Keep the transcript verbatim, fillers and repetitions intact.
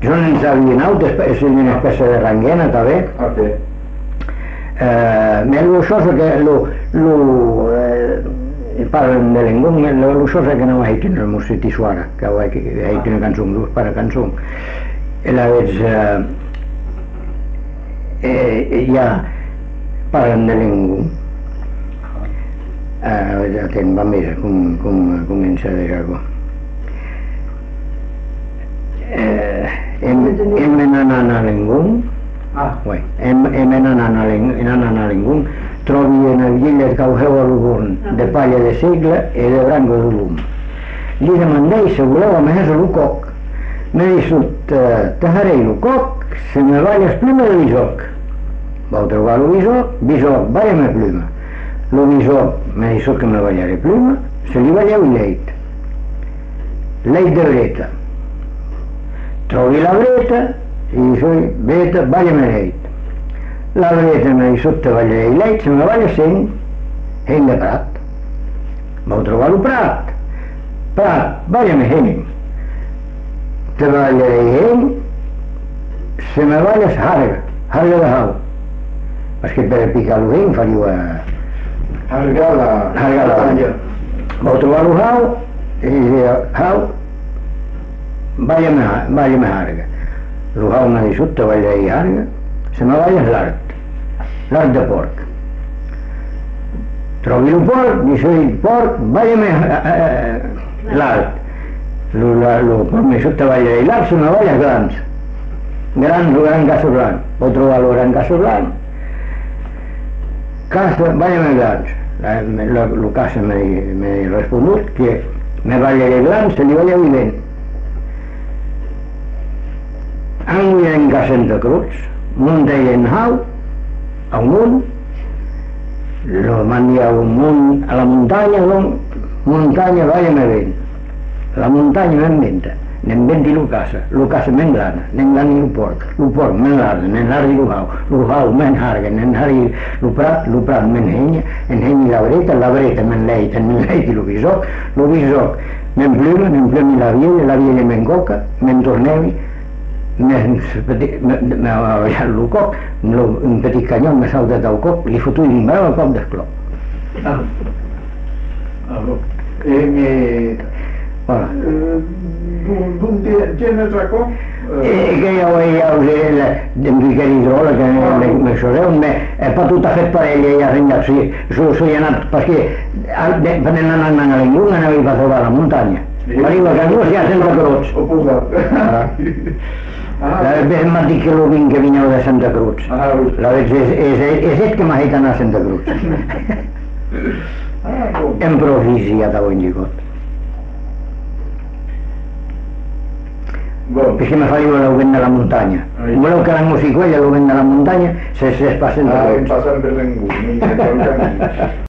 Jo no en sabia naut, és una espècie de ranguena també. Ok. Eh, lo cosa che lo lo eh, parlan de lengua, lo lo cosa che non hai tenuto musiti suara, che hai che hai tenuto canzone, para canzone. E la vez eh ja parlan de lengua. Eh, ja ten va més com com comença de algo. Eh, em em nanana lengua. Ah, Uè, em em en anana lingum trovi en el llit del caujeu a l'ugorn de palla de segle e de branco de lum. Li demandei se voleu a més a l'ucoc. M'ha dissut, tajarei l'ucoc, se me va les plumes de l'isoc. Vau trobar lo bisoc, bisoc, vaya-me pluma. Lo bisoc m'ha dissut que me ballaré pluma, se li balleu i leit. Leit de breta. Trovi la breta, i soy breta, balla-me leit. La breta m'ha dissut te ballaré leit, se me balla seny, heny de prat. Vau trobar lo prat. Prat, balla-me heny. Te ballaré heny, se me balles harga, harga de hau. Perquè per picar lo heny faria a... harga la... harga la balla. Vau trobar lo hau, i diria, hau, balla-me balla-me harga. Lo hau m'ha dissut te ballaré harga, se me balles l'art, l'art de porc. Trobi lo porc, i soy porc, balla-me l'art. Lo porc m'ha dissut te ballaré l'art, se me balles grans. Gran, lo gran caso blanc. Vau trobar lo gran caso blanc. Casa, balla-me grans. Lo casa m'ha respondut que me ballaré grans, se li balla vivent. Anguia en Santa Cruz, muntei en hau, a un munt, lo mandi a un munt, a la muntanya, muntanya, vaya-me vent. La muntanya m'inventa, n'inventi lo casa, lo casa m'englana, n'englani lo porc, lo porc m'enlarga, n'enlargui lo hau, lo hau m'enharga, n'enhargui lo prat, lo prat m'enhenya, enhenyi la breta, la breta m'enleita, m'enleiti lo bisoc, lo bisoc m'empluma, m'emplumi la viella, la viella m'encoca, m'entornevi, m'ha ballat el coc, un petit canyot m'ha saltat el coc, li fotu un brau al cop d'esclop. Ah, e Voilà. D'un gènere coc? E che io em fiqué d'hidrola, que me soreu, he patut a fer parella i arrendat, s'ho he anat, perquè venent anant a ningú anava a trobar la muntanya. Veniva a Canús i a Santa Cruz. Ho posat. La vez m'ha dit que lo vinc que vineu de Santa Cruz. La vez és et que m'ha dit anar a Santa Cruz. Hem provisiat a bon lligot. Perquè me faria el vent de la muntanya. Voleu que la musiquella, el vent de la muntanya, se passen de Cruz. Passen per ningú.